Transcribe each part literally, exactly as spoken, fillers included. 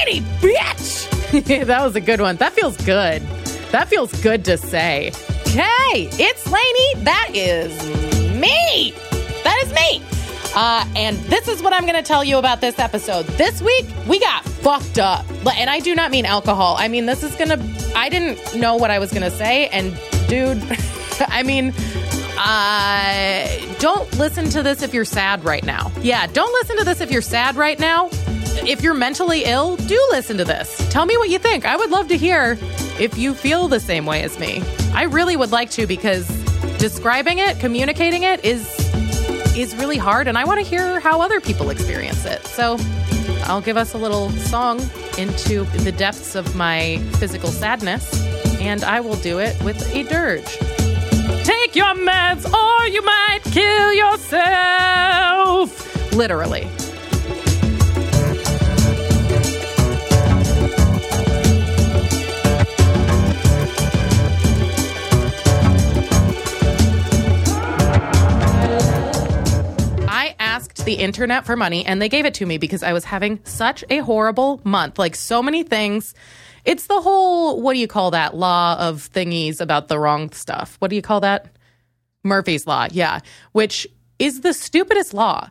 Lainey, bitch! That was a good one. That feels good. That feels good to say. Hey, it's Lainey. That is me. That is me. Uh, and this is what I'm going to tell you about this episode. This week, we got fucked up. And I do not mean alcohol. I mean, this is going to... I didn't know what I was going to say. And, dude, I mean... Uh, don't listen to this if you're sad right now. Yeah, don't listen to this if you're sad right now. If you're mentally ill, do listen to this. Tell me what you think. I would love to hear if you feel the same way as me. I really would like to, because describing it, communicating it is is really hard, and I want to hear how other people experience it. So I'll give us a little song into the depths of my physical sadness, and I will do it with a dirge. Take your meds or you might kill yourself. Literally. I asked the internet for money and they gave it to me because I was having such a horrible month. Like, so many things. It's the whole, what do you call that, law of thingies about the wrong stuff. What do you call that? Murphy's Law, yeah, which is the stupidest law.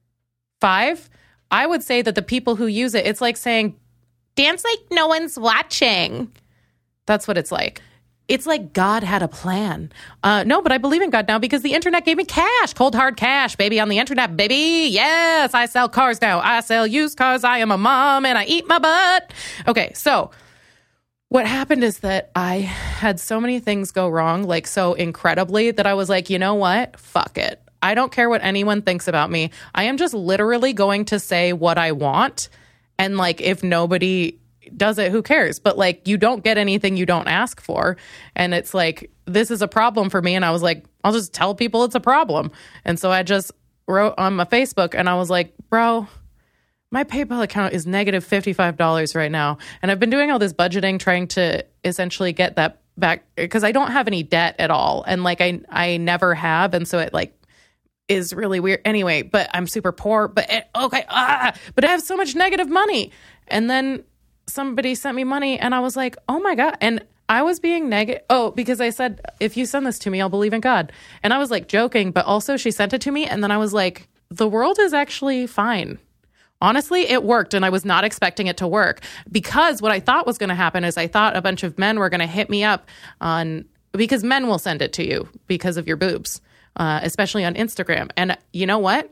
Five, I would say that the people who use it, it's like saying, dance like no one's watching. That's what it's like. It's like God had a plan. Uh, no, but I believe in God now because the internet gave me cash, cold hard cash, baby, on the internet, baby. Yes, I sell cars now. I sell used cars. I am a mom and I eat my butt. Okay, so... what happened is that I had so many things go wrong, like so incredibly, that I was like, you know what? Fuck it. I don't care what anyone thinks about me. I am just literally going to say what I want. And like, if nobody does it, who cares? But like, you don't get anything you don't ask for. And it's like, this is a problem for me. And I was like, I'll just tell people it's a problem. And so I just wrote on my Facebook and I was like, bro, my PayPal account is negative fifty-five dollars right now. And I've been doing all this budgeting, trying to essentially get that back because I don't have any debt at all. And like, I, I never have. And so it like is really weird anyway, but I'm super poor, but it, okay. Ah, but I have so much negative money. And then somebody sent me money and I was like, oh my God. And I was being negative. Oh, because I said, if you send this to me, I'll believe in God. And I was like joking, but also she sent it to me. And then I was like, the world is actually fine. Honestly, it worked, and I was not expecting it to work because what I thought was going to happen is I thought a bunch of men were going to hit me up on, because men will send it to you because of your boobs, uh, especially on Instagram. And you know what?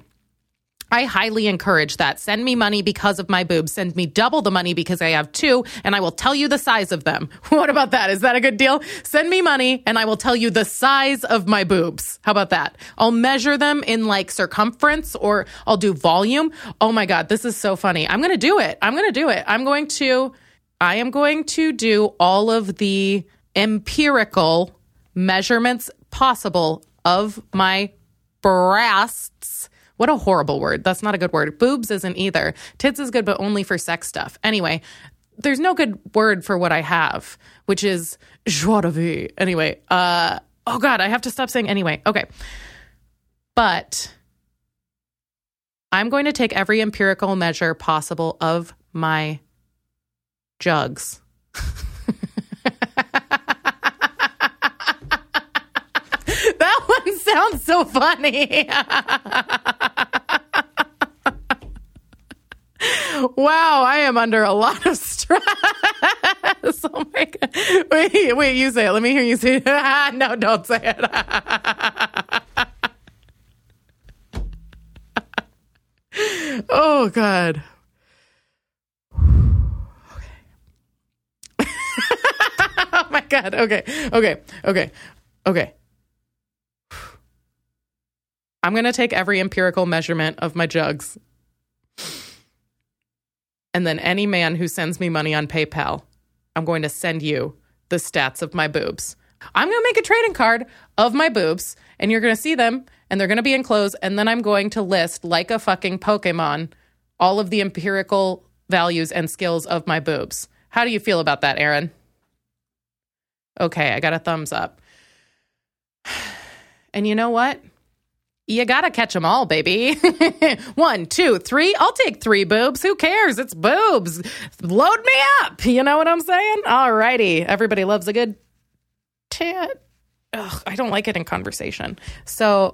I highly encourage that. Send me money because of my boobs. Send me double the money because I have two, and I will tell you the size of them. What about that? Is that a good deal? Send me money, and I will tell you the size of my boobs. How about that? I'll measure them in like circumference, or I'll do volume. Oh my God, this is so funny. I'm going to do it. I'm going to do it. I'm going to, I am going to do all of the empirical measurements possible of my breasts. What a horrible word. That's not a good word. Boobs isn't either. Tits is good, but only for sex stuff. Anyway, there's no good word for what I have, which is joie de vivre. Anyway, uh, oh God, I have to stop saying anyway. Okay. But I'm going to take every empirical measure possible of my jugs. That one sounds so funny. Wow, I am under a lot of stress. Oh my God. Wait, wait, you say it. Let me hear you say it. No, don't say it. Oh, God. Okay. Oh my God. Okay. Okay. Okay. Okay. I'm going to take every empirical measurement of my jugs. And then any man who sends me money on PayPal, I'm going to send you the stats of my boobs. I'm going to make a trading card of my boobs, and you're going to see them, and they're going to be enclosed, and then I'm going to list, like a fucking Pokemon, all of the empirical values and skills of my boobs. How do you feel about that, Aaron? Okay, I got a thumbs up. And you know what? you gotta catch them all, baby. One, two, three. I'll take three boobs. Who cares? It's boobs. Load me up. You know what I'm saying? All righty. Everybody loves a good tit. Ugh, I don't like it in conversation. So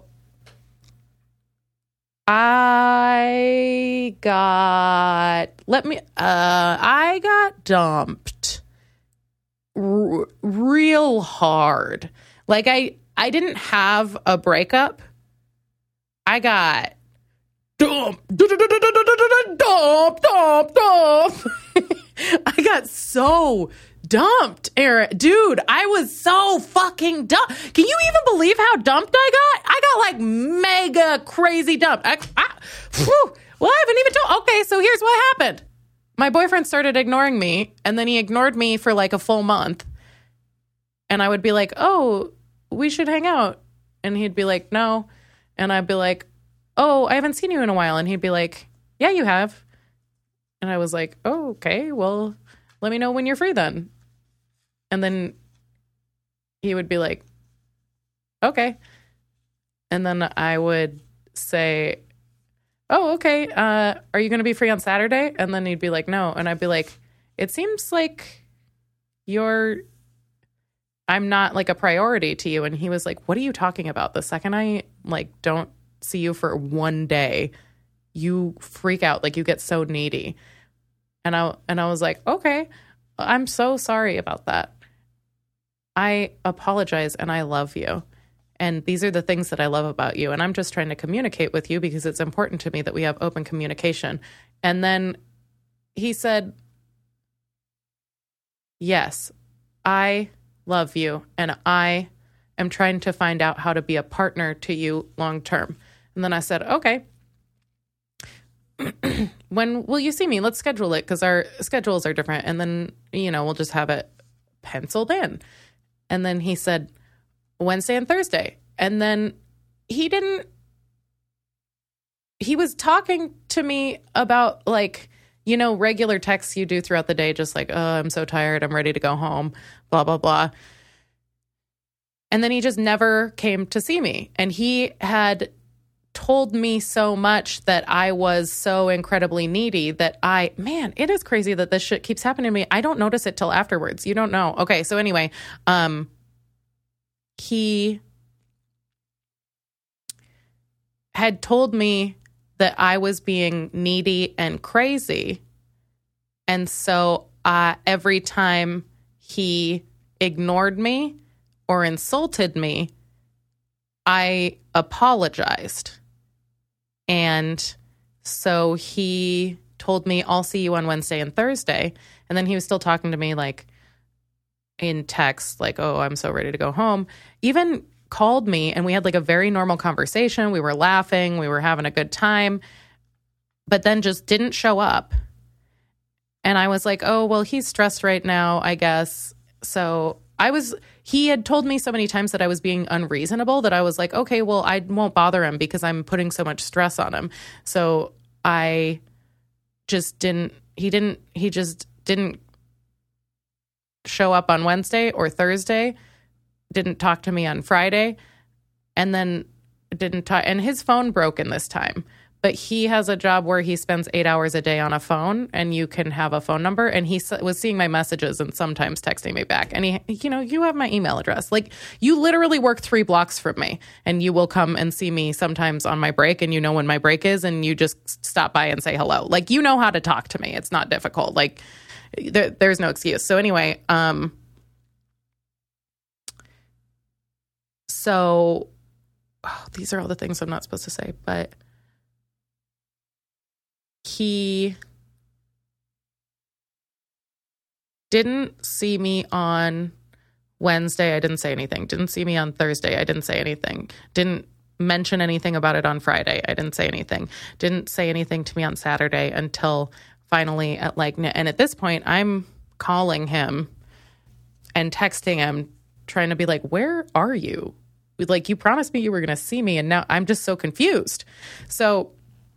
I got, let me, uh, I got dumped r- real hard. Like I, I didn't have a breakup. I got dumped, dumped, dumped, dumped. I got so dumped, Aaron. Dude, I was so fucking dumped. Can you even believe how dumped I got? I got like mega crazy dumped. I, I, whew, well, I haven't even told. Okay, so here's what happened. My boyfriend started ignoring me, and then he ignored me for like a full month. And I would be like, oh, we should hang out. And he'd be like, no. And I'd be like, oh, I haven't seen you in a while. And he'd be like, yeah, you have. And I was like, oh, okay, well, let me know when you're free then. And then he would be like, okay. And then I would say, oh, okay, uh, are you going to be free on Saturday? And then he'd be like, no. And I'd be like, it seems like you're, I'm not like a priority to you. And he was like, what are you talking about? The second I like don't see you for one day, you freak out. Like you get so needy. And I, and I was like, okay, I'm so sorry about that. I apologize and I love you. And these are the things that I love about you. And I'm just trying to communicate with you because it's important to me that we have open communication. And then he said, yes, I love you. And I am trying to find out how to be a partner to you long term. And then I said, okay. When will you see me? Let's schedule it because our schedules are different. And then, you know, we'll just have it penciled in. And then he said, Wednesday and Thursday. And then he didn't, he was talking to me about like, you know, regular texts you do throughout the day, just like, oh, I'm so tired. I'm ready to go home, blah, blah, blah. And then he just never came to see me. And he had told me so much that I was so incredibly needy that I, man, it is crazy that this shit keeps happening to me. I don't notice it till afterwards. You don't know. Okay. So anyway, um, he had told me that I was being needy and crazy. And so uh, every time he ignored me or insulted me, I apologized. And so he told me, I'll see you on Wednesday and Thursday. And then he was still talking to me like in text, like, oh, I'm so ready to go home. Even called me and we had like a very normal conversation. We were laughing. We were having a good time, but then just didn't show up. And I was like, oh, well, he's stressed right now, I guess. So I was, he had told me so many times that I was being unreasonable that I was like, okay, well, I won't bother him because I'm putting so much stress on him. So I just didn't, he didn't, he just didn't show up on Wednesday or Thursday, didn't talk to me on Friday, and then didn't talk, and his phone broke in this time. But he has a job where he spends eight hours a day on a phone and you can have a phone number. And he was seeing my messages and sometimes texting me back. And he, you know, you have my email address. Like you literally work three blocks from me and you will come and see me sometimes on my break and you know when my break is and you just stop by and say hello. Like, you know how to talk to me. It's not difficult. Like there, there's no excuse. So anyway, um, so oh, these are all the things I'm not supposed to say, but he didn't see me on Wednesday. I didn't say anything. Didn't see me on Thursday. I didn't say anything. Didn't mention anything about it on Friday. I didn't say anything. Didn't say anything to me on Saturday until finally at like, and at this point I'm calling him and texting him, trying to be like, where are you? Like, you promised me you were going to see me and now I'm just so confused. So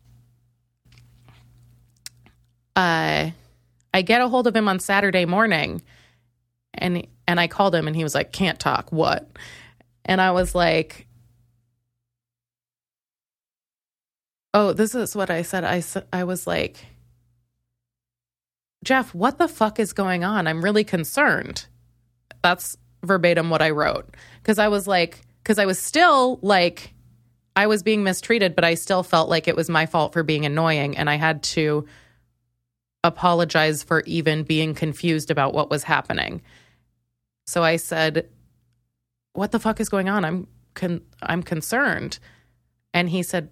Uh, I get a hold of him on Saturday morning and, and I called him and he was like, can't talk. What? And I was like, Oh, this is what I said. I, s- I was like, Jeff, what the fuck is going on? I'm really concerned. That's verbatim what I wrote. Because I was like, because I was still like, I was being mistreated, but I still felt like it was my fault for being annoying. And I had to apologize for even being confused about what was happening. So I said, what the fuck is going on? I'm con- I'm concerned. And he said,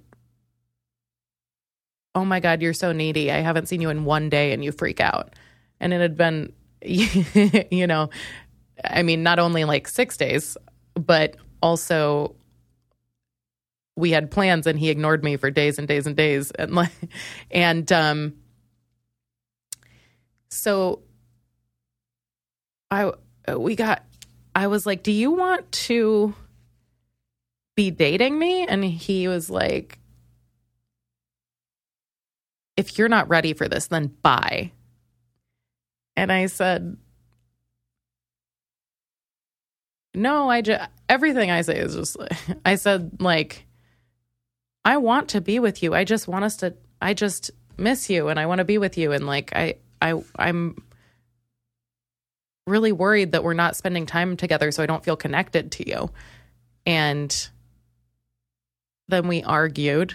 oh my God, you're so needy. I haven't seen you in one day and you freak out. And it had been, you know, I mean, not only like six days, but also we had plans and he ignored me for days and days and days. And like, and, um, so I, we got, I was like, do you want to be dating me? And he was like, if you're not ready for this, then bye. And I said, no, I just, everything I say is just, I said, like, I want to be with you. I just want us to, I just miss you and I want to be with you. And like, I, I, I'm really worried that we're not spending time together so I don't feel connected to you. And then we argued.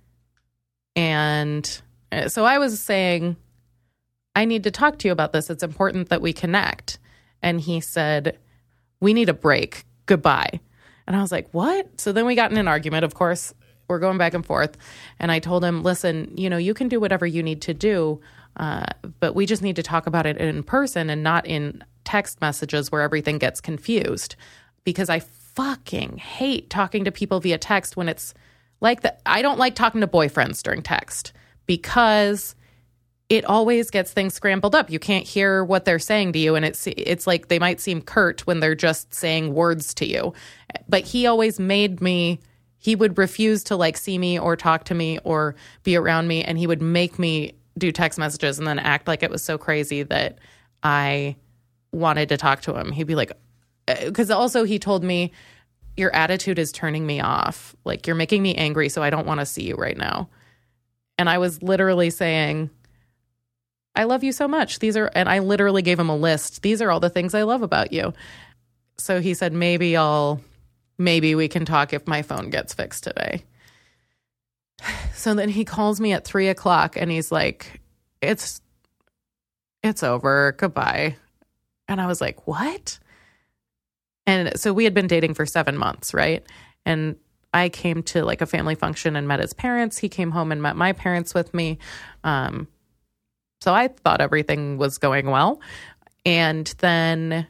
And so I was saying, I need to talk to you about this. It's important that we connect. And he said, we need a break. Goodbye. And I was like, what? So then we got in an argument, of course. We're going back and forth. And I told him, listen, you know, you can do whatever you need to do, uh, but we just need to talk about it in person and not in text messages where everything gets confused. Because I fucking hate talking to people via text when it's like that. I don't like talking to boyfriends during text because it always gets things scrambled up. You can't hear what they're saying to you. And it's it's like they might seem curt when they're just saying words to you. But he always made me, he would refuse to like see me or talk to me or be around me. And he would make me do text messages and then act like it was so crazy that I wanted to talk to him. He'd be like, because also he told me, your attitude is turning me off. Like, you're making me angry, so I don't want to see you right now. And I was literally saying, I love you so much. These are, and I literally gave him a list. These are all the things I love about you. So he said, maybe I'll, maybe we can talk if my phone gets fixed today. So then he calls me at three o'clock and he's like, it's, it's over. Goodbye. And I was like, what? And so we had been dating for seven months, right? And I came to like a family function and met his parents. He came home and met my parents with me. Um, so I thought everything was going well. And then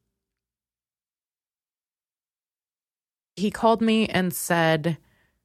he called me and said,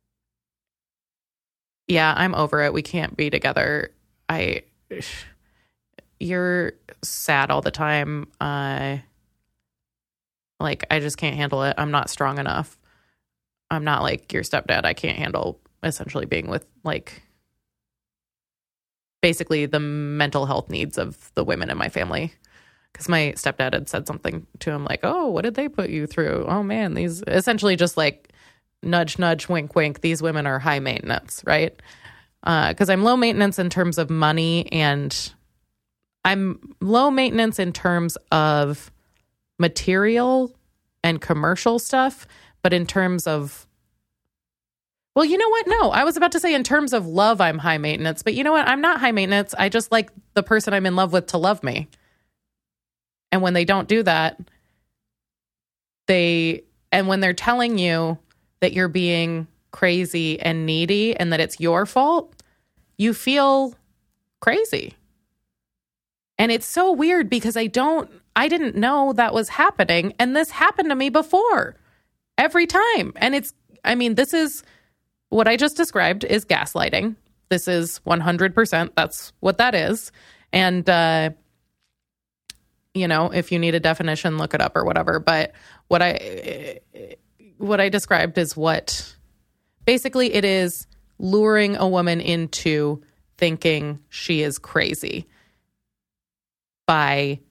yeah, I'm over it. We can't be together. I, you're sad all the time. Uh, Like, I just can't handle it. I'm not strong enough. I'm not like your stepdad. I can't handle essentially being with, like, basically the mental health needs of the women in my family. Because my stepdad had said something to him like, oh, what did they put you through? Oh, man, these essentially just like nudge, nudge, wink, wink. These women are high maintenance, right? Because uh, I'm low maintenance in terms of money and I'm low maintenance in terms of material and commercial stuff, but in terms of, well, you know what? No, I was about to say in terms of love, I'm high maintenance, but you know what? I'm not high maintenance. I just like the person I'm in love with to love me. And when they don't do that, they, and when they're telling you that you're being crazy and needy and that it's your fault, you feel crazy. And it's so weird because I don't, I didn't know that was happening. And this happened to me before every time. And it's, I mean, this is what I just described is gaslighting. This is one hundred percent. That's what that is. And, uh, you know, if you need a definition, look it up or whatever. But what I, what I described is what basically it is luring a woman into thinking she is crazy by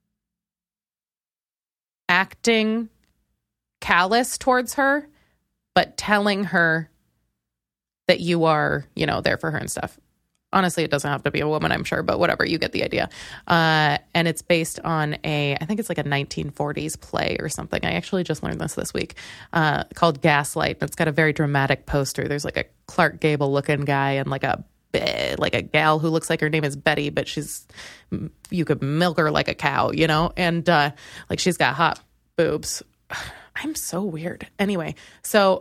acting callous towards her, but telling her that you are, you know, there for her and stuff. Honestly, it doesn't have to be a woman, I'm sure, but whatever, you get the idea. Uh, and it's based on a, I think it's like a nineteen forties play or something. I actually just learned this this week, uh, called Gaslight. And it's got a very dramatic poster. There's like a Clark Gable looking guy and like a like a gal who looks like her name is Betty, but she's, you could milk her like a cow, you know? And uh, like she's got hot boobs. I'm so weird. Anyway, so...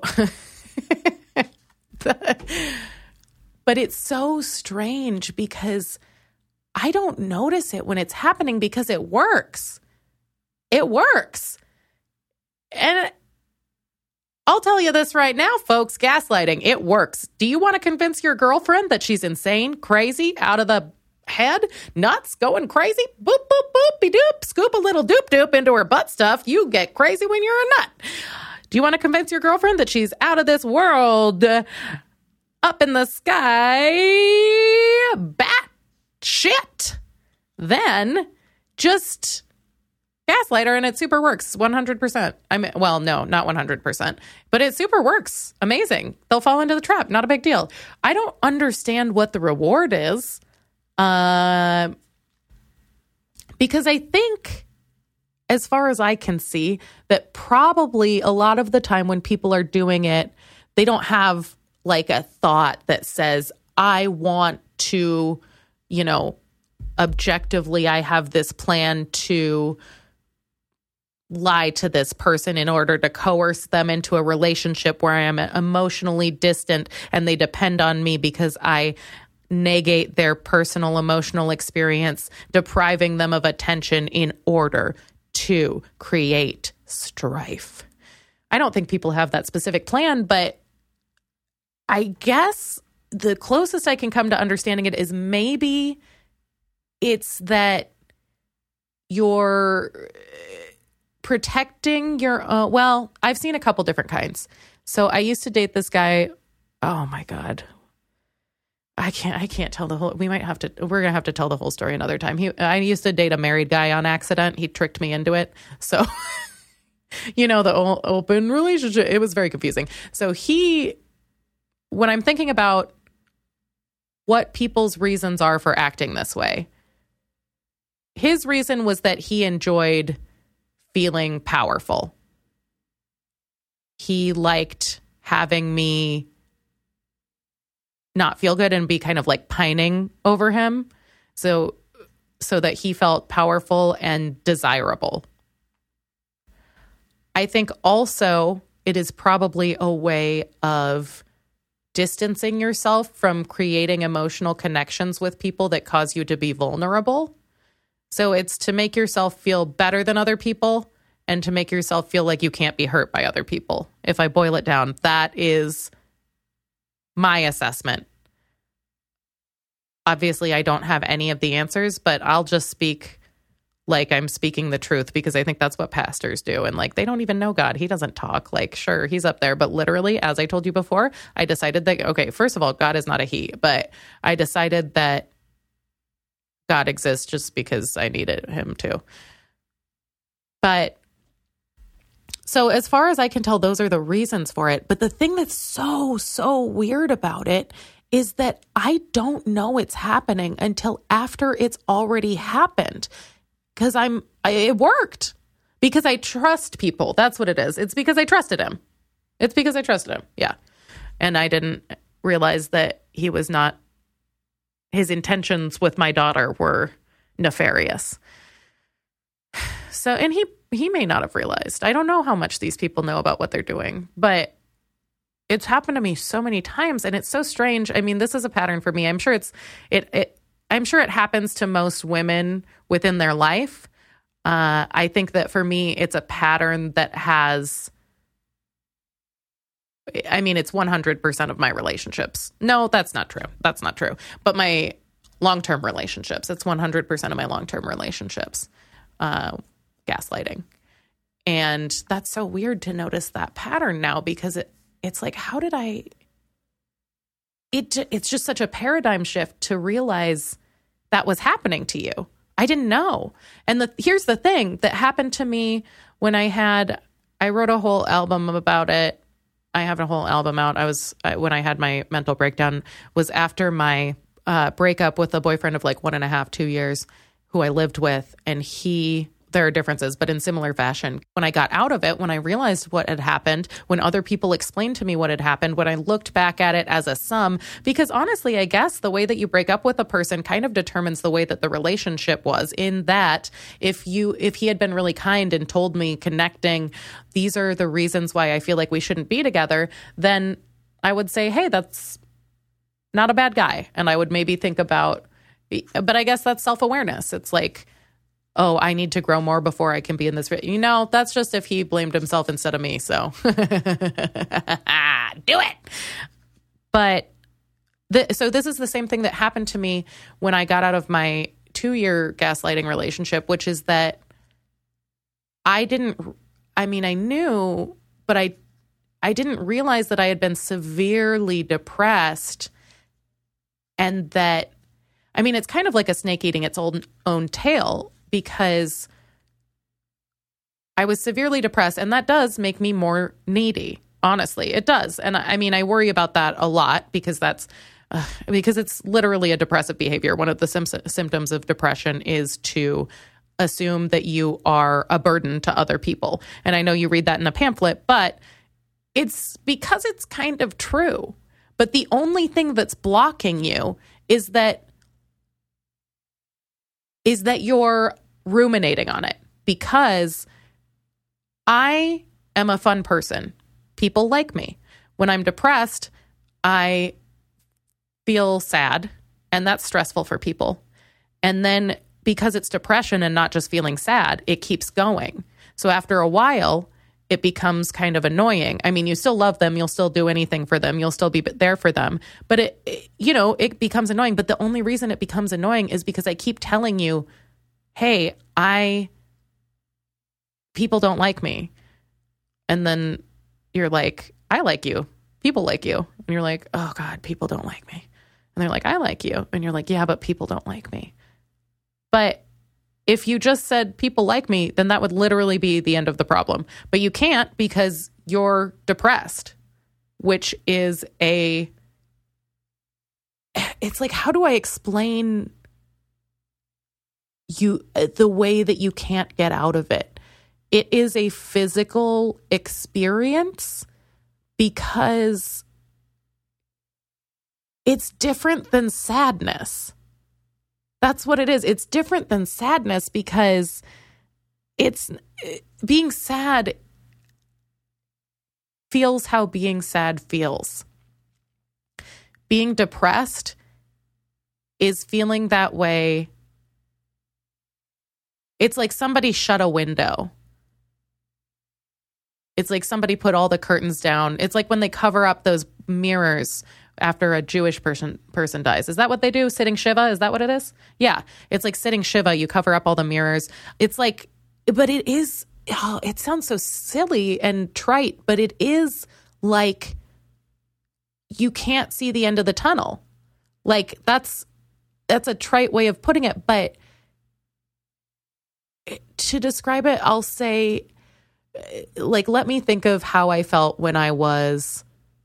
But it's so strange because I don't notice it when it's happening because it works. It works. And I'll tell you this right now, folks, gaslighting, it works. Do you want to convince your girlfriend that she's insane, crazy, out of the head, nuts, going crazy? Boop, boop, boopy doop, scoop a little doop doop into her butt stuff. You get crazy when you're a nut. Do you want to convince your girlfriend that she's out of this world, uh, up in the sky, bat shit? Then just gaslight her and it super works one hundred percent. I mean, well, no, not one hundred percent, but it super works. Amazing. They'll fall into the trap. Not a big deal. I don't understand what the reward is, uh, because I think, as far as I can see, that probably a lot of the time when people are doing it, they don't have like a thought that says, I want to, you know, objectively, I have this plan to lie to this person in order to coerce them into a relationship where I am emotionally distant and they depend on me because I negate their personal emotional experience, depriving them of attention in order to create strife. I don't think people have that specific plan, but I guess the closest I can come to understanding it is maybe it's that you're protecting your, uh, well, I've seen a couple different kinds. So I used to date this guy. Oh my God. I can't, I can't tell the whole, we might have to, we're going to have to tell the whole story another time. He, I used to date a married guy on accident. He tricked me into it. So, you know, the open relationship, it was very confusing. So he, when I'm thinking about what people's reasons are for acting this way, his reason was that he enjoyed feeling powerful. He liked having me not feel good and be kind of like pining over him. So, so that he felt powerful and desirable. I think also it is probably a way of distancing yourself from creating emotional connections with people that cause you to be vulnerable. So it's to make yourself feel better than other people and to make yourself feel like you can't be hurt by other people. If I boil it down, that is my assessment. Obviously, I don't have any of the answers, but I'll just speak like I'm speaking the truth because I think that's what pastors do. And like, they don't even know God. He doesn't talk. Like, sure, he's up there. But literally, as I told you before, I decided that, okay, first of all, God is not a he. But I decided that God exists just because I needed him to. But so as far as I can tell, those are the reasons for it. But the thing that's so, so weird about it is that I don't know it's happening until after it's already happened. Because I'm, I, it worked. Because I trust people. That's what it is. It's because I trusted him. It's because I trusted him. Yeah. And I didn't realize that he was not, his intentions with my daughter were nefarious. So, and he, he may not have realized. I don't know how much these people know about what they're doing, but it's happened to me so many times and it's so strange. I mean, this is a pattern for me. I'm sure it's, it, it, I'm sure it happens to most women within their life. Uh, I think that for me, it's a pattern that has, I mean, it's one hundred percent of my relationships. No, that's not true. That's not true. But my long-term relationships, it's one hundred percent of my long-term relationships, uh, gaslighting. And that's so weird to notice that pattern now because it, it's like, how did I, it, it's just such a paradigm shift to realize that was happening to you. I didn't know. And the, here's the thing that happened to me when I had, I wrote a whole album about it. I have a whole album out. I was, I, when I had my mental breakdown, was after my uh, breakup with a boyfriend of like one and a half, two years, who I lived with. And he, there are differences, but in similar fashion. When I got out of it, when I realized what had happened, when other people explained to me what had happened, when I looked back at it as a sum, because honestly, I guess the way that you break up with a person kind of determines the way that the relationship was, in that if you, if he had been really kind and told me connecting, these are the reasons why I feel like we shouldn't be together, then I would say, hey, that's not a bad guy. And I would maybe think about, but I guess that's self-awareness. It's like, oh, I need to grow more before I can be in this. You know, that's just if he blamed himself instead of me. So do it. But the, so this is the same thing that happened to me when I got out of my two-year gaslighting relationship, which is that I didn't, I mean, I knew, but I, I didn't realize that I had been severely depressed, and that, I mean, it's kind of like a snake eating its own, own tail, because I was severely depressed, and that does make me more needy. Honestly, it does. And I mean, I worry about that a lot, because that's uh, because it's literally a depressive behavior. One of the sim- symptoms of depression is to assume that you are a burden to other people. And I know you read that in a pamphlet, but it's because it's kind of true. But the only thing that's blocking you is that is that you're ruminating on it, because I am a fun person. People like me. When I'm depressed, I feel sad, and that's stressful for people. And then because it's depression and not just feeling sad, it keeps going. So after a while, it becomes kind of annoying. I mean, you still love them. You'll still do anything for them. You'll still be there for them. But it, it you know, it becomes annoying. But the only reason it becomes annoying is because I keep telling you, hey, I, people don't like me. And then you're like, I like you. People like you. And you're like, oh God, people don't like me. And they're like, I like you. And you're like, yeah, but people don't like me. But if you just said people like me, then that would literally be the end of the problem. But you can't, because you're depressed, which is a, it's like, how do I explain you the way that you can't get out of it? It is a physical experience, because it's different than sadness. That's what it is. It's different than sadness, because it's being sad feels how being sad feels. Being depressed is feeling that way. It's like somebody shut a window. It's like somebody put all the curtains down. It's like when they cover up those mirrors after a Jewish person person dies. Is that what they do? Sitting Shiva? Is that what it is? Yeah. It's like sitting Shiva. You cover up all the mirrors. It's like, but it is, oh, it sounds so silly and trite, but it is like you can't see the end of the tunnel. Like that's, that's a trite way of putting it. But to describe it, I'll say, like, let me think of how I felt when I was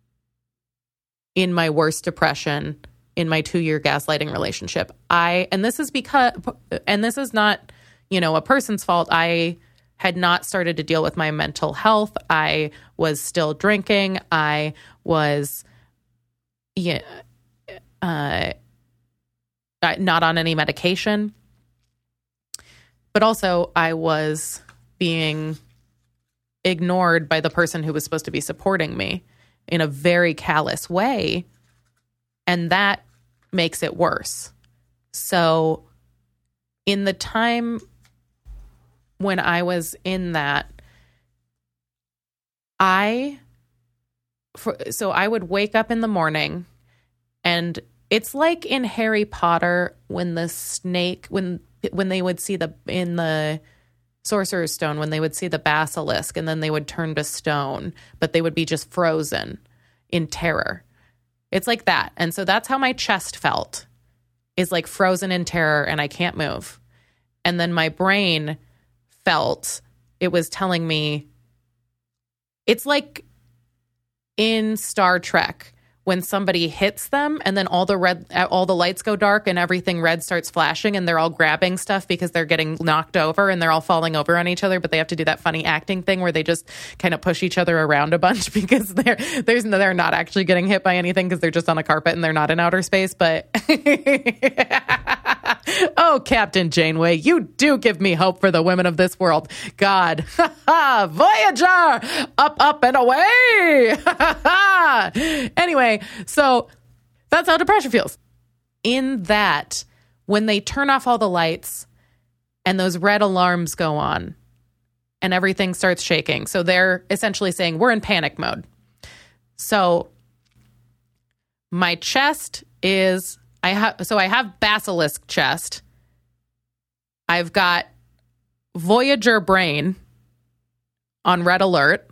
in my worst depression in my two-year gaslighting relationship. I, and this is because, and this is not, you know, a person's fault. I had not started to deal with my mental health. I was still drinking. I was, yeah, uh, not on any medication. But also I was being ignored by the person who was supposed to be supporting me in a very callous way. And that makes it worse. So in the time when I was in that, I, for, so I would wake up in the morning, and it's like in Harry Potter when the snake, when when they would see the, in the Sorcerer's Stone, when they would see the basilisk and then they would turn to stone, but they would be just frozen in terror. It's like that. And so that's how my chest felt, is like frozen in terror, and I can't move. And then my brain felt, it was telling me, it's like in Star Trek when somebody hits them and then all the red, all the lights go dark and everything red starts flashing and they're all grabbing stuff because they're getting knocked over and they're all falling over on each other, but they have to do that funny acting thing where they just kind of push each other around a bunch because they're there's they're not actually getting hit by anything because they're just on a carpet and they're not in outer space. But oh, Captain Janeway, you do give me hope for the women of this world. God, Voyager, up, up and away. Anyway. So that's how depression feels. In that, when they turn off all the lights and those red alarms go on and everything starts shaking. So they're essentially saying we're in panic mode. So my chest is, I have, so I have basilisk chest. I've got Voyager brain on red alert.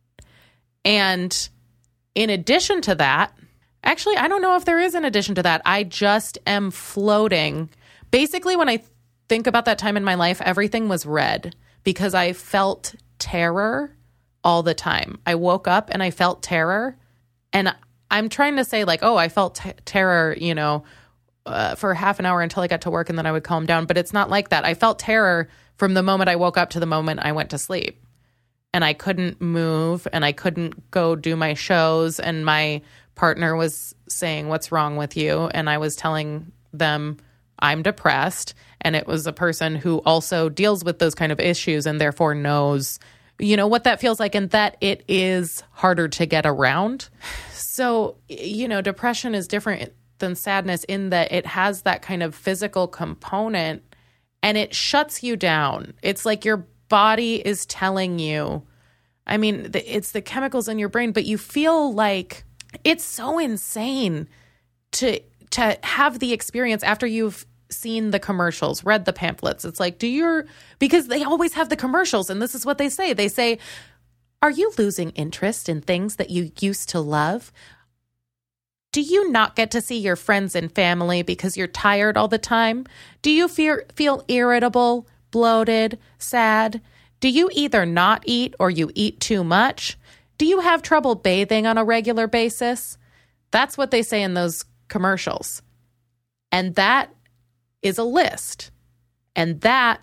And in addition to that, actually, I don't know if there is an addition to that. I just am floating. Basically, when I think about that time in my life, everything was red because I felt terror all the time. I woke up and I felt terror. And I'm trying to say like, oh, I felt t- terror, you know, uh, for half an hour until I got to work and then I would calm down. But it's not like that. I felt terror from the moment I woke up to the moment I went to sleep. And I couldn't move and I couldn't go do my shows. And my partner was saying, what's wrong with you? And I was telling them I'm depressed. And it was a person who also deals with those kind of issues and therefore knows, you know, what that feels like and that it is harder to get around. So, you know, depression is different than sadness in that it has that kind of physical component and it shuts you down. It's like your body is telling you, I mean, it's the chemicals in your brain, but you feel like it's so insane to to have the experience after you've seen the commercials, read the pamphlets. It's like, do you, because they always have the commercials and this is what they say. They say, are you losing interest in things that you used to love? Do you not get to see your friends and family because you're tired all the time? Do you feel, feel irritable, bloated, sad? Do you either not eat or you eat too much? Do you have trouble bathing on a regular basis? That's what they say in those commercials. And that is a list. And that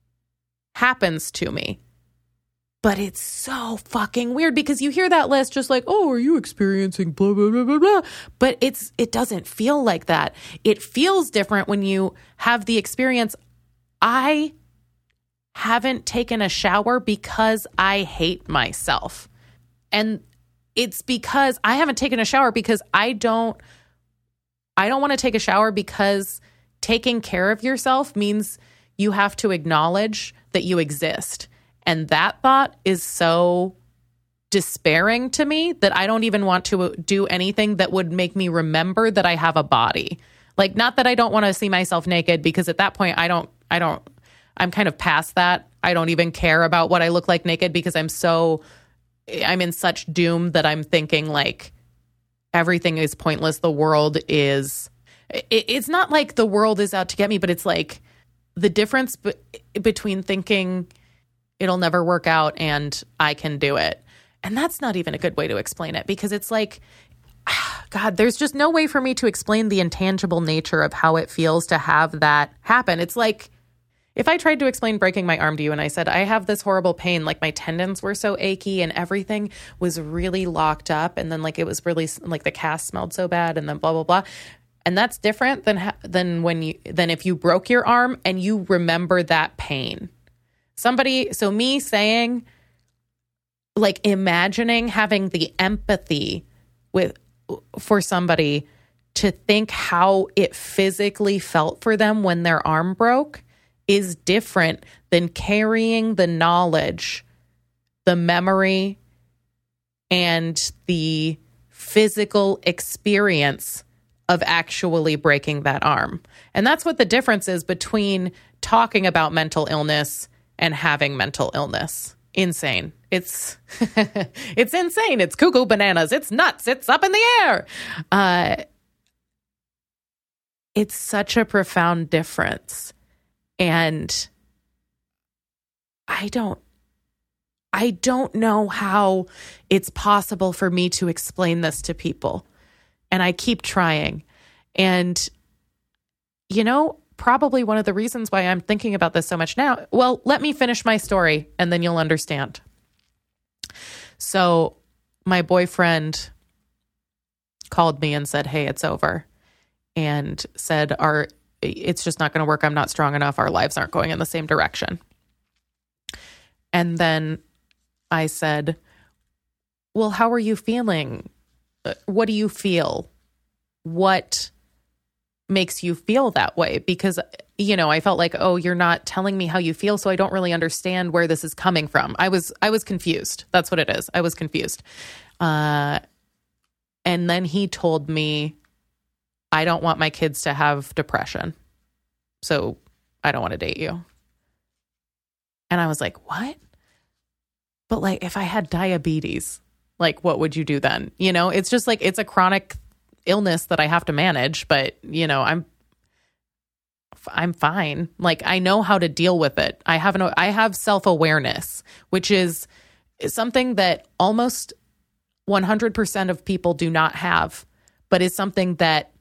happens to me. But it's so fucking weird because you hear that list just like, oh, are you experiencing blah, blah, blah, blah, blah. But it's it doesn't feel like that. It feels different when you have the experience. I haven't taken a shower because I hate myself. And it's because I haven't taken a shower because I don't, I don't want to take a shower because taking care of yourself means you have to acknowledge that you exist. And that thought is so despairing to me that I don't even want to do anything that would make me remember that I have a body. Like, not that I don't want to see myself naked, because at that point I don't, I don't, I'm kind of past that. I don't even care about what I look like naked because I'm so, I'm in such doom that I'm thinking like everything is pointless. The world is, it, it's not like the world is out to get me, but it's like the difference be- between thinking it'll never work out and I can do it. And that's not even a good way to explain it because it's like, God, there's just no way for me to explain the intangible nature of how it feels to have that happen. It's like, if I tried to explain breaking my arm to you and I said, I have this horrible pain, like my tendons were so achy and everything was really locked up. And then like it was really like the cast smelled so bad and then blah, blah, blah. And that's different than, than when you, than if you broke your arm and you remember that pain. Somebody, so me saying, like imagining having the empathy with, for somebody to think how it physically felt for them when their arm broke is different than carrying the knowledge, the memory, and the physical experience of actually breaking that arm. And that's what the difference is between talking about mental illness and having mental illness. Insane. It's it's insane. It's cuckoo bananas. It's nuts. It's up in the air. Uh, it's such a profound difference. And I don't, I don't know how it's possible for me to explain this to people. And I keep trying. And, you know, probably one of the reasons why I'm thinking about this so much now, well, let me finish my story and then you'll understand. So my boyfriend called me and said, hey, it's over. And said, our, it's just not going to work. I'm not strong enough. Our lives aren't going in the same direction. And then I said, well, how are you feeling? What do you feel? What makes you feel that way? Because, you know, I felt like, oh, you're not telling me how you feel, so I don't really understand where this is coming from. I was, I was confused. That's what it is. I was confused. Uh, and then he told me, I don't want my kids to have depression, so I don't want to date you. And I was like, what? But like, if I had diabetes, like, what would you do then? You know, it's just like, it's a chronic illness that I have to manage, but you know, I'm, I'm fine. Like, I know how to deal with it. I have no, I have self-awareness, which is something that almost one hundred percent of people do not have, but is something that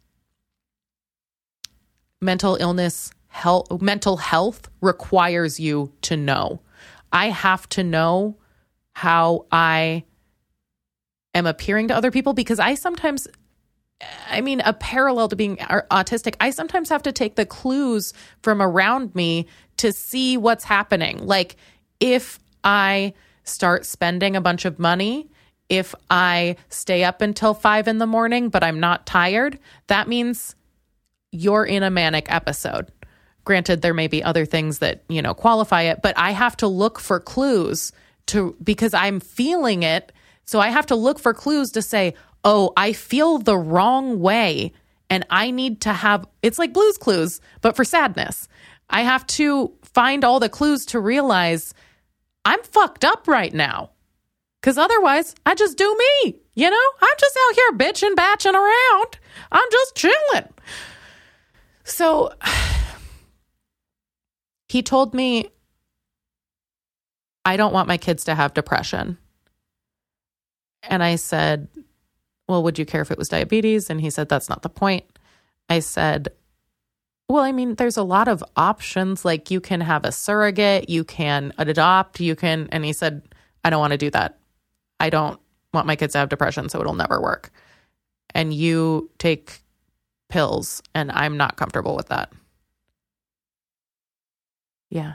mental illness, health, mental health requires you to know. I have to know how I am appearing to other people, because I sometimes, I mean, a parallel to being autistic, I sometimes have to take the clues from around me to see what's happening. Like, if I start spending a bunch of money, if I stay up until five in the morning, but I'm not tired, that means you're in a manic episode. Granted, there may be other things that, you know, qualify it, but I have to look for clues to, because I'm feeling it. So I have to look for clues to say, oh, I feel the wrong way. And I need to have, it's like Blue's Clues, but for sadness. I have to find all the clues to realize I'm fucked up right now. Because otherwise, I just do me. You know, I'm just out here bitching, batching around. I'm just chilling. So he told me, I don't want my kids to have depression. And I said, well, would you care if it was diabetes? And he said, that's not the point. I said, well, I mean, there's a lot of options. Like, you can have a surrogate, you can adopt, you can, and he said, I don't want to do that. I don't want my kids to have depression, so it'll never work. And you take pills, and I'm not comfortable with that. Yeah.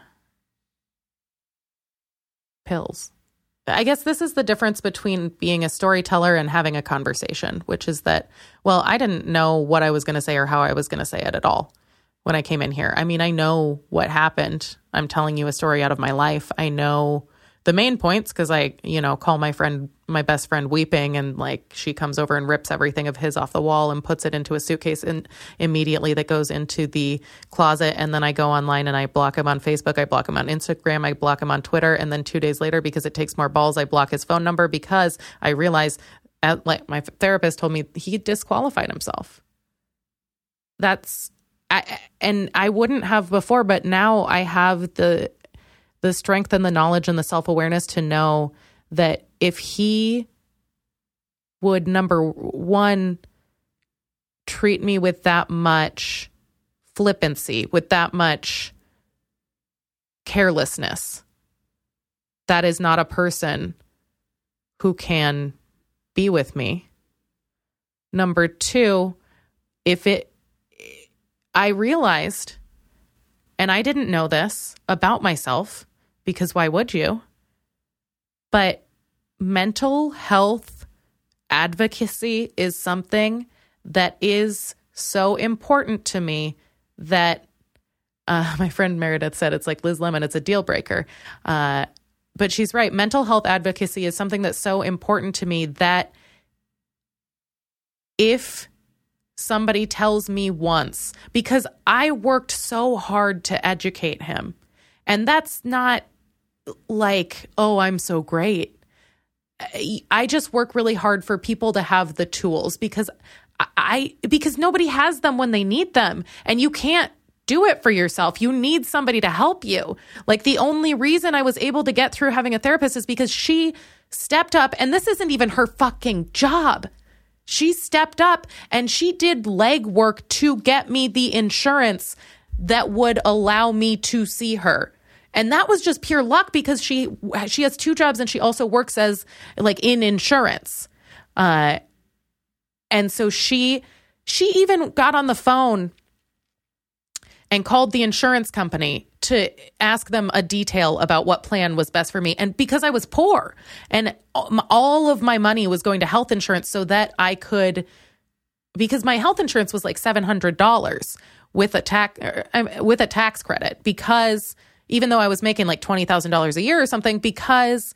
Pills. I guess this is the difference between being a storyteller and having a conversation, which is that, well, I didn't know what I was going to say or how I was going to say it at all when I came in here. I mean, I know what happened. I'm telling you a story out of my life. I know the main points because I, you know, call my friend, my best friend weeping, and like she comes over and rips everything of his off the wall and puts it into a suitcase and immediately that goes into the closet. And then I go online and I block him on Facebook. I block him on Instagram. I block him on Twitter. And then two days later, because it takes more balls, I block his phone number because I realize, at, like my therapist told me, he disqualified himself. That's, I, and I wouldn't have before, but now I have the the strength and the knowledge and the self-awareness to know that if he would, number one, treat me with that much flippancy, with that much carelessness, that is not a person who can be with me. Number two, if it, I realized, and I didn't know this about myself, because why would you? But mental health advocacy is something that is so important to me that uh, my friend Meredith said it's like Liz Lemon, it's a deal breaker. Uh, but she's right. Mental health advocacy is something that's so important to me that if somebody tells me once, because I worked so hard to educate him, and that's not like, oh, I'm so great. I just work really hard for people to have the tools because I, because nobody has them when they need them. And you can't do it for yourself. You need somebody to help you. Like, the only reason I was able to get through having a therapist is because she stepped up, and this isn't even her fucking job. She stepped up and she did legwork to get me the insurance that would allow me to see her. And that was just pure luck because she she has two jobs and she also works as like in insurance. Uh, and so she she even got on the phone and called the insurance company to ask them a detail about what plan was best for me. And because I was poor and all of my money was going to health insurance so that I could, because my health insurance was like seven hundred dollars with a tax, with a tax credit, because even though I was making like twenty thousand dollars a year or something, because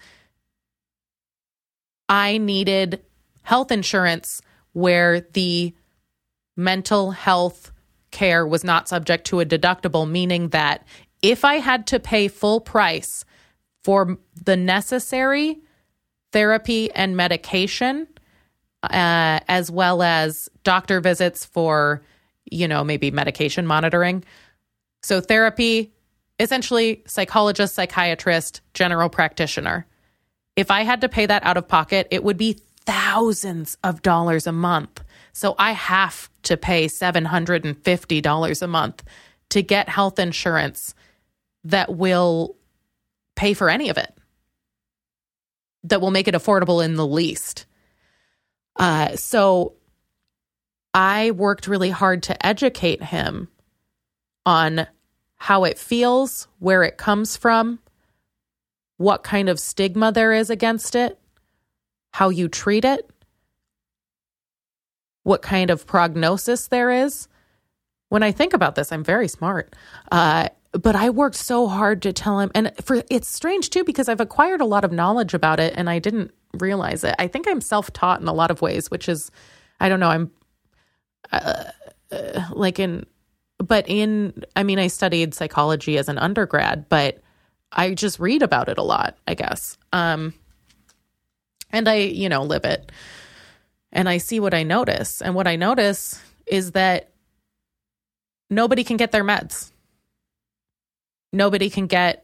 I needed health insurance where the mental health care was not subject to a deductible, meaning that if I had to pay full price for the necessary therapy and medication, uh, as well as doctor visits for, you know, maybe medication monitoring. So therapy, essentially psychologist, psychiatrist, general practitioner. If I had to pay that out of pocket, it would be thousands of dollars a month. So I have to pay seven hundred fifty dollars a month to get health insurance that will pay for any of it, that will make it affordable in the least. Uh, so I worked really hard to educate him on how it feels, where it comes from, what kind of stigma there is against it, how you treat it, what kind of prognosis there is. When I think about this, I'm very smart. Uh, but I worked so hard to tell him. And for it's strange, too, because I've acquired a lot of knowledge about it and I didn't realize it. I think I'm self-taught in a lot of ways, which is, I don't know, I'm uh, uh, like in, but in, I mean, I studied psychology as an undergrad, but I just read about it a lot, I guess. Um, and I, you know, live it. And I see what I notice. And what I notice is that nobody can get their meds. Nobody can get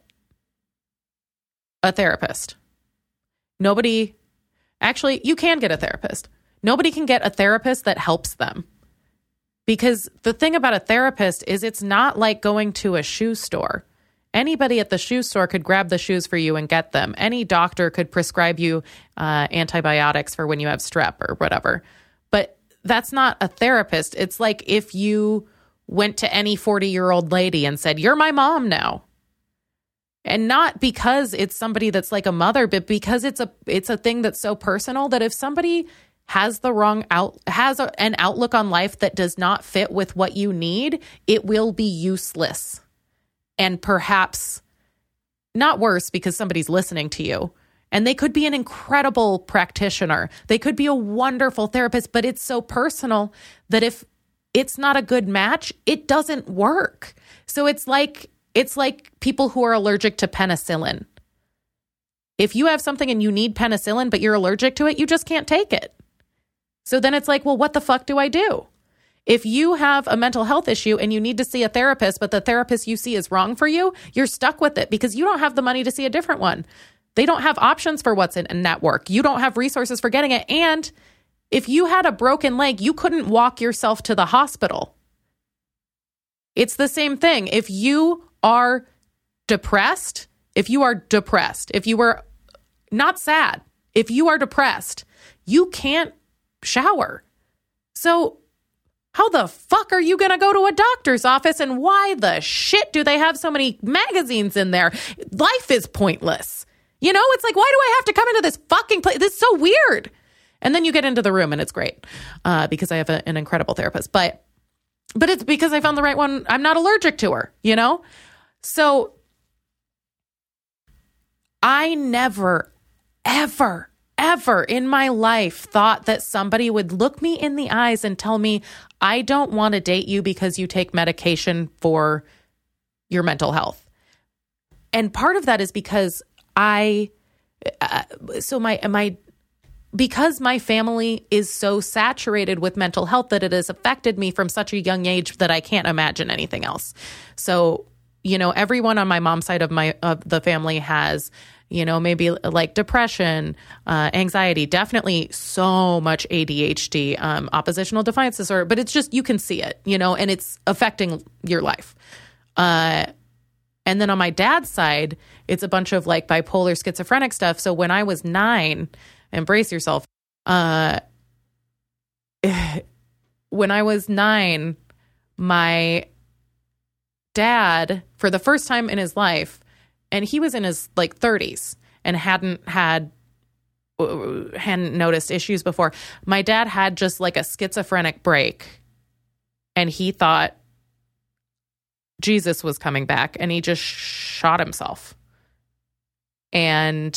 a therapist. Nobody, actually, you can get a therapist. Nobody can get a therapist that helps them. Because the thing about a therapist is it's not like going to a shoe store. Anybody at the shoe store could grab the shoes for you and get them. Any doctor could prescribe you uh, antibiotics for when you have strep or whatever. But that's not a therapist. It's like if you went to any forty-year-old lady and said, "You're my mom now." And not because it's somebody that's like a mother, but because it's a it's a thing that's so personal that if somebody has the wrong out has a, an outlook on life that does not fit with what you need, it will be useless. And perhaps not worse because somebody's listening to you. And they could be an incredible practitioner. They could be a wonderful therapist, but it's so personal that if it's not a good match, it doesn't work. So it's like it's like people who are allergic to penicillin. If you have something and you need penicillin, but you're allergic to it, you just can't take it. So then it's like, well, what the fuck do I do? If you have a mental health issue and you need to see a therapist, but the therapist you see is wrong for you, you're stuck with it because you don't have the money to see a different one. They don't have options for what's in a network. You don't have resources for getting it. And if you had a broken leg, you couldn't walk yourself to the hospital. It's the same thing. If you are depressed, if you are depressed, if you were not sad, if you are depressed, you can't shower. So how the fuck are you going to go to a doctor's office, and why the shit do they have so many magazines in there? Life is pointless. You know, it's like, why do I have to come into this fucking place? This is so weird. And then you get into the room and it's great uh, because I have a, an incredible therapist. But but it's because I found the right one. I'm not allergic to her, you know? So I never, ever, ever in my life thought that somebody would look me in the eyes and tell me, I don't want to date you because you take medication for your mental health. And part of that is because I, uh, so my, my, because my family is so saturated with mental health that it has affected me from such a young age that I can't imagine anything else. So, you know, everyone on my mom's side of my of the family has, you know, maybe like depression, uh, anxiety, definitely so much A D H D, um, oppositional defiance disorder, but it's just, you can see it, you know, and it's affecting your life. Uh, and then on my dad's side, it's a bunch of like bipolar schizophrenic stuff. So when I was nine, embrace yourself. Uh, when I was nine, my dad, for the first time in his life, and he was in his like thirties and hadn't had, hadn't noticed issues before. My dad had just like a schizophrenic break, and he thought Jesus was coming back, and he just shot himself. And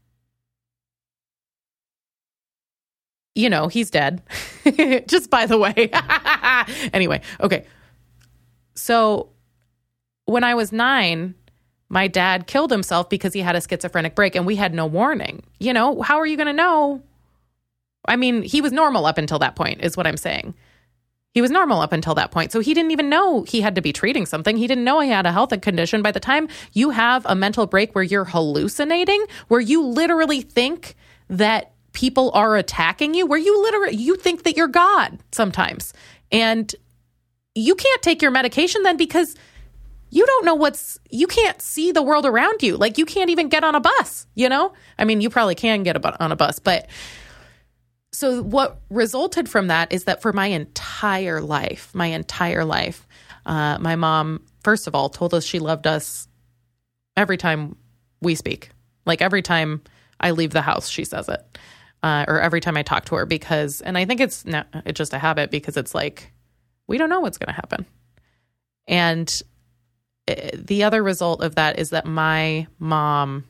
you know, he's dead. Just by the way. Anyway, okay. So when I was nine, my dad killed himself because he had a schizophrenic break, and we had no warning. You know, how are you going to know? I mean, he was normal up until that point, is what I'm saying. He was normal up until that point. So he didn't even know he had to be treating something. He didn't know he had a health condition. By the time you have a mental break where you're hallucinating, where you literally think that people are attacking you, where you literally, you think that you're God sometimes. And you can't take your medication then because you don't know what's, you can't see the world around you. Like, you can't even get on a bus, you know? I mean, you probably can get a, on a bus, but so what resulted from that is that for my entire life, my entire life, uh, my mom, first of all, told us she loved us every time we speak. Like, every time I leave the house, she says it. Uh, or every time I talk to her, because, and I think it's not, it's just a habit, because it's like, we don't know what's going to happen. And the other result of that is that my mom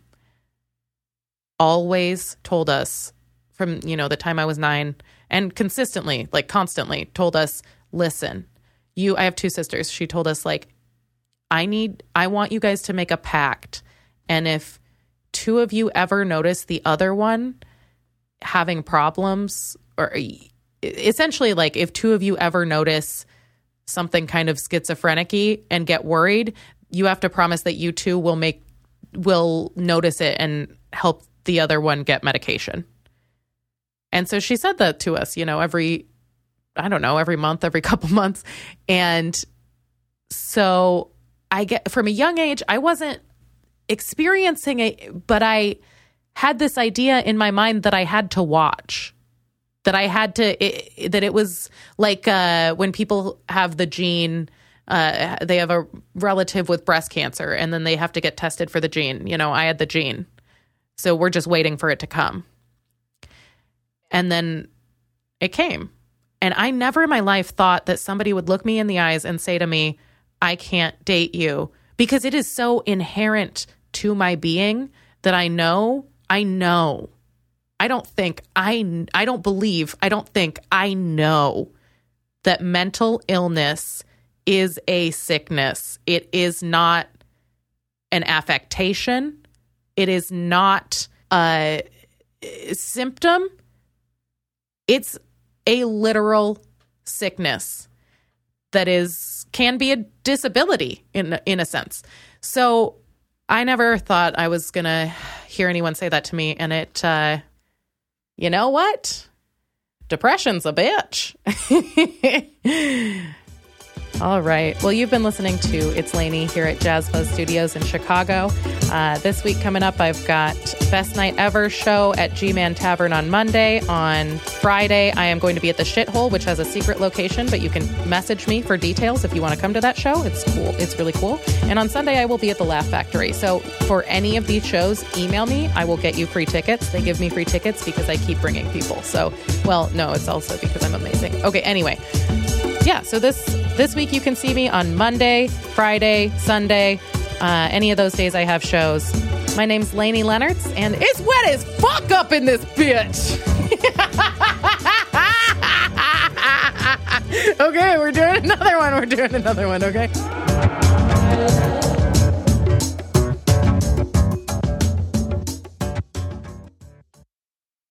always told us from, you know, the time I was nine, and consistently, like constantly told us, listen, you, I have two sisters. She told us, like, I need, I want you guys to make a pact. And if two of you ever notice the other one having problems, or essentially, like, if two of you ever notice something kind of schizophrenic-y and get worried, you have to promise that you two will make, will notice it and help the other one get medication. And so she said that to us, you know, every, I don't know, every month, every couple months. And so I get, from a young age, I wasn't experiencing it, but I had this idea in my mind that I had to watch, that I had to, it, that it was like uh, when people have the gene, uh, they have a relative with breast cancer, and then they have to get tested for the gene. You know, I had the gene. So we're just waiting for it to come. And then it came. And I never in my life thought that somebody would look me in the eyes and say to me, I can't date you, because it is so inherent to my being that I know, I know, I don't think, I, I don't believe, I don't think, I know that mental illness is a sickness. It is not an affectation. It is not a symptom. It's a literal sickness that is, can be a disability in, in a sense. So I never thought I was going to hear anyone say that to me. And it, uh, you know what? Depression's a bitch. All right. Well, you've been listening to It's Lainey here at Jazz Buzz Studios in Chicago. Uh, this week coming up, I've got Best Night Ever show at G-Man Tavern on Monday. On Friday, I am going to be at the Shithole, which has a secret location, but you can message me for details if you want to come to that show. It's cool. It's really cool. And on Sunday, I will be at the Laugh Factory. So for any of these shows, email me. I will get you free tickets. They give me free tickets because I keep bringing people. So, well, no, it's also because I'm amazing. Okay, anyway. Yeah, so this this week you can see me on Monday, Friday, Sunday. Uh, any of those days I have shows. My name's Lainey Leonards, and it's wet as fuck up in this bitch. Okay, we're doing another one. We're doing another one, okay?